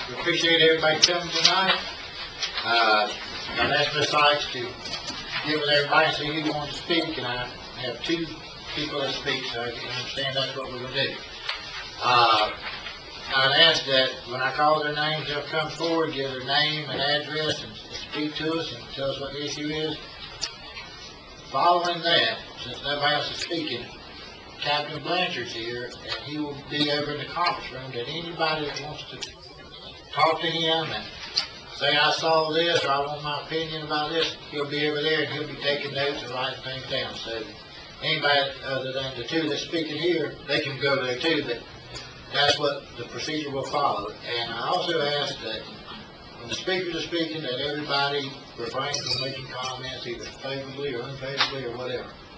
We appreciate everybody coming tonight. I've asked Ms. Sykes to get with everybody, see who wants to speak, and I have two people that speak, so I can understand that's what we're going to do. I'd ask that when I call their names, they'll come forward, give their name and address, and speak to us and tell us what the issue is. Following that, since nobody else is speaking, Captain Blanchard's here, and he will be over in the conference room, that anybody that wants to talk to him and say, I saw this, or I want my opinion about this, he'll be over there, and he'll be taking notes and writing things down. So anybody other than the two that's speaking here, they can go there too, but that's what the procedure will follow. And I also ask that when the speakers are speaking, that everybody refrain from making comments either favorably or unfavorably or whatever.